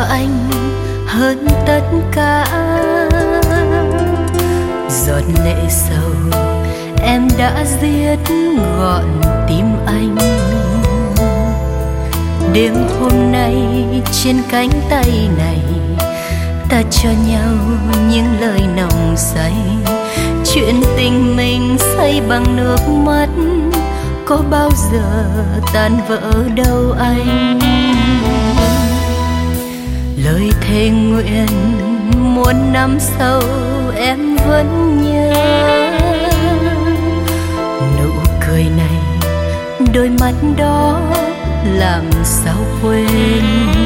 anh hơn tất cả. Giọt lệ sầu em đã giết gọn tim anh. Đêm hôm nay trên cánh tay này, ta cho nhau những lời nồng say. Chuyện tình mình xây bằng nước mắt, có bao giờ tan vỡ đâu anh. Lời thề nguyện muôn năm sau em vẫn nhớ. Nụ cười này, đôi mắt đó làm sao quên.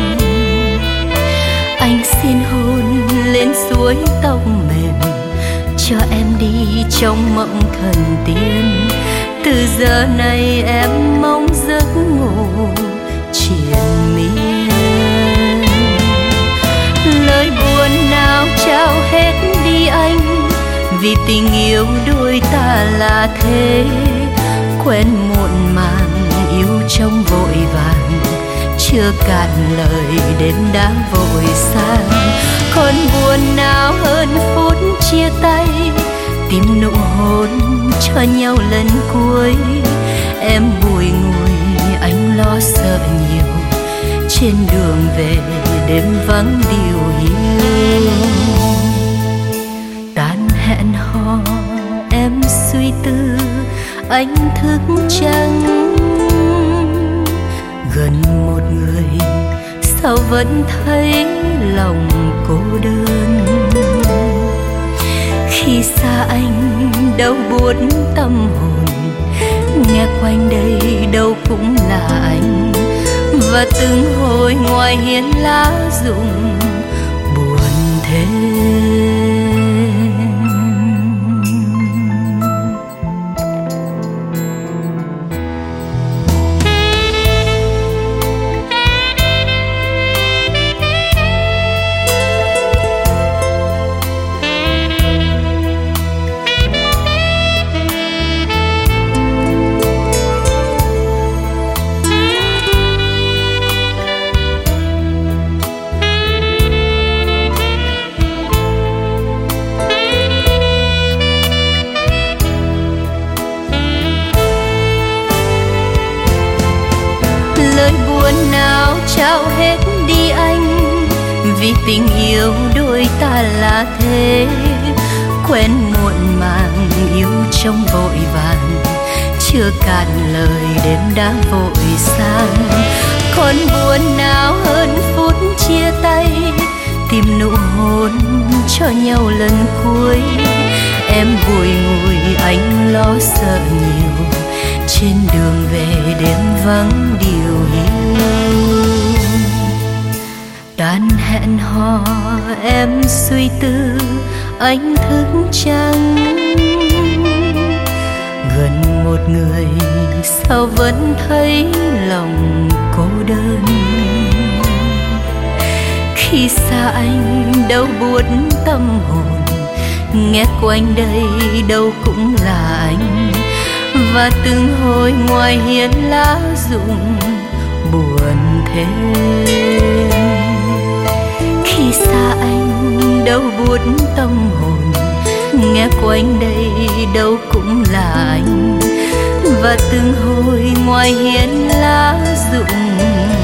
Anh xin hôn lên suối tóc mềm, cho em đi trong mộng thần tiên. Từ giờ này em mong giấc ngủ triền miên. Lời buồn nào trao hết đi anh, vì tình yêu đôi ta là thế. Quen muộn màng yêu trong vội vàng, chưa cạn lời đêm đã vội sang. Còn buồn nào hơn phút chia tay, tìm nụ hôn cho nhau lần cuối. Em bùi ngùi anh lo sợ nhiều, trên đường về đêm vắng điều hiu. Tan hẹn hò em suy tư, anh thức trắng. Gần một người sao vẫn thấy lòng cô đơn. Khi xa anh đau buốt tâm hồn, nghe quanh đây đâu cũng là anh. Và từng hồi ngoài hiên lá rụng buồn thêm. Nào trao hết đi anh, vì tình yêu đôi ta là thế. Quen muộn màng yêu trong vội vàng, chưa cạn lời đêm đã vội sang. Còn buồn nào hơn phút chia tay, tìm nụ hôn cho nhau lần cuối. Em bùi ngùi anh lo sợ nhiều, trên đường về đêm vắng điều hiu. Tan hẹn hò em suy tư, anh thức trắng. Gần một người sao vẫn thấy lòng cô đơn. Khi xa anh đau buốt tâm hồn, nghe quanh đây đâu cũng là anh. Và từng hồi ngoài hiên lá rụng buồn thêm. Khi xa anh đau buốt tâm hồn, nghe quanh đây đâu cũng là anh. Và từng hồi ngoài hiên lá rụng